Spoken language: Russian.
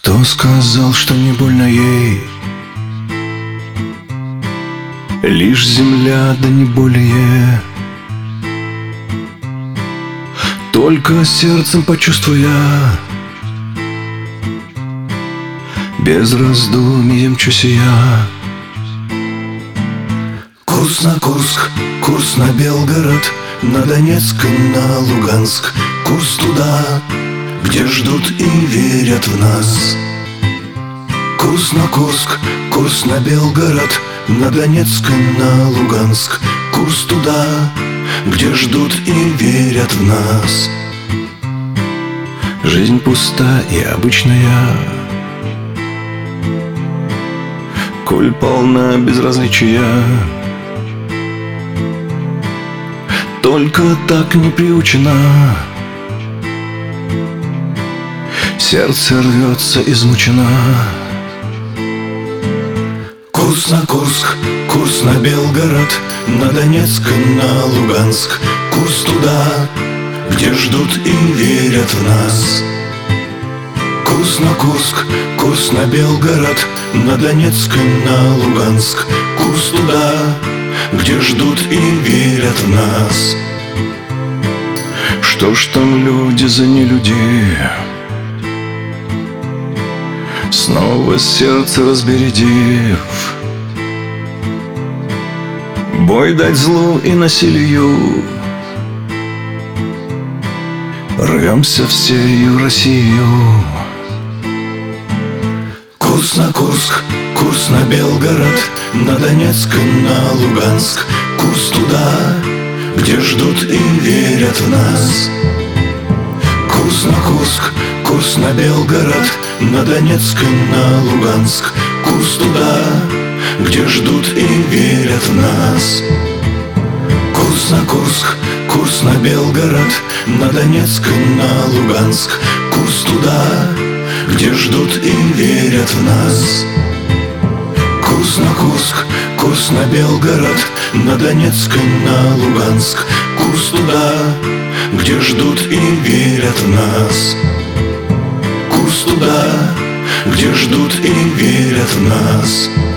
Кто сказал, что не больно ей? Лишь земля, да не более. Только сердцем почувствуя, без раздумий мчусь я. Курс на Курск, курс на Белгород, на Донецк и на Луганск. Курс туда, где ждут и верят в нас. Курс на Курск, курс на Белгород, на Донецк и на Луганск. Курс туда, где ждут и верят в нас. Жизнь пуста и обычная, коль полна безразличия. Только так не приучена, сердце рвется измучено. Курс на Курск, курс на Белгород, на Донецк и на Луганск. Курс туда, где ждут и верят в нас. Курс на Курск, курс на Белгород, на Донецк и на Луганск. Курс туда, где ждут и верят в нас. Что ж там люди за нелюди? Снова сердце разбередив, бой дать злу и насилию. Рвемся всею Россию. Курс на Курск, курс на Белгород, на Донецк и на Луганск. Курс туда, где ждут и верят в нас. Курс на Курск, курс на Белгород, на Донецк и на Луганск. Курс туда, где ждут и верят в нас. Курс на Курск, курс на Белгород, на Донецк и на Луганск. Курс туда, где ждут и верят в нас. Курс на Курск, курс на Белгород, на Донецк и на Луганск. Курс туда, где ждут и верят в нас. Курс туда, где ждут и верят в нас.